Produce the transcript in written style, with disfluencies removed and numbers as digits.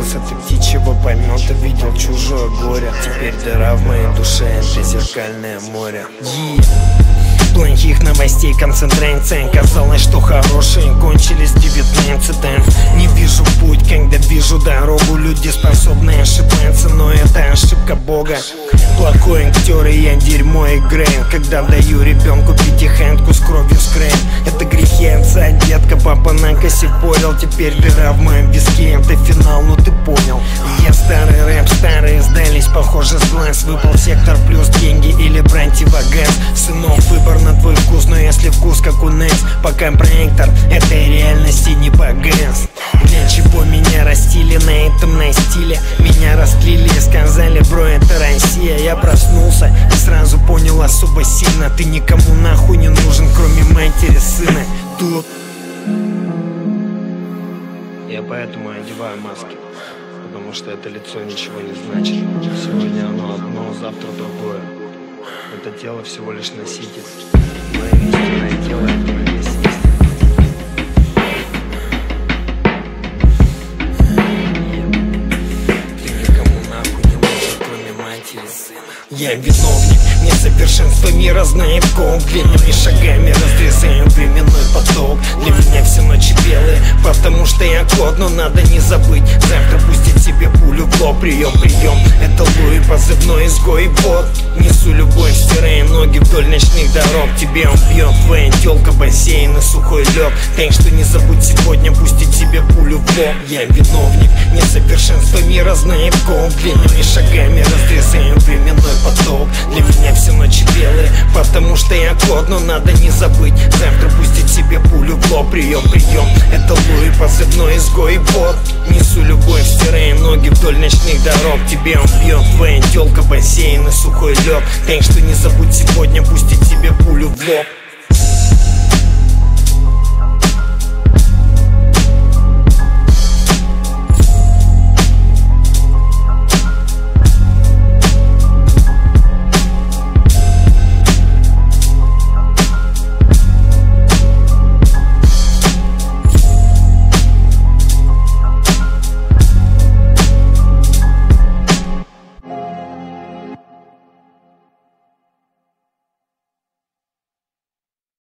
сердце, ты птичьего помета видел чужое горе. Теперь дыра в моей душе, это зеркальное море. Плохих новостей концентрация. Казалось, что хорошие кончились 19-м. Не вижу путь, когда вижу дорогу. Люди способны ошибаться, но это ошибка Бога. Плохой актер, и я дерьмо играю, когда даю ребенку пятихендку с кровью скрейн. Это грехи отца, детка, папа накосипорил. Теперь дыра в моем виске, это финал, ну ты понял. Я старый рэп, старые сдались, похоже с глаз. Выпал сектор плюс деньги или противогаз. Сынок, выбор на твой вкус, но если вкус как у Некс, пока проектор этой реальности не погас. Для чего меня растили на этом настиле? Меня растлили и сказали, бро, это Россия. Я проснулся и сразу понял особо сильно: ты никому нахуй не нужен, кроме матери, сына. Тут я поэтому одеваю маски, потому что это лицо ничего не значит. Сегодня оно одно, завтра другое. Это тело всего лишь носитель. Мое истинное тело — это и есть истина. Ты никому нахуй не нужен, кроме матери, сына. Я виновник несовершенства мира, знает ком. Длинными шагами разрезаю временной поток. Для меня все ночи белые, потому что я кот. Но надо не забыть завтра пустить себе пулю в лоб. Прием, прием, это Луи, позывной изгой. Вот, несу любовь, стирая ноги вдоль ночных дорог. Тебе он бьет, твоя тёлка, бассейн и сухой лед. Так что не забудь сегодня пустить себе пулю в лоб. Я виновник несовершенства мира, знает ком. Длинными шагами разрезаю временной поток. Для меня все ночи белые, потому что я кот. Но надо не забыть завтра пустить себе пулю в лоб. Прием, прием, это Луи, позывной изгой. Вот, несу любовь, стирая ноги вдоль ночных дорог. Тебе он бьет, твоя тёлка, бассейн и сухой лед. Так что не забудь сегодня пустить себе пулю в лоб.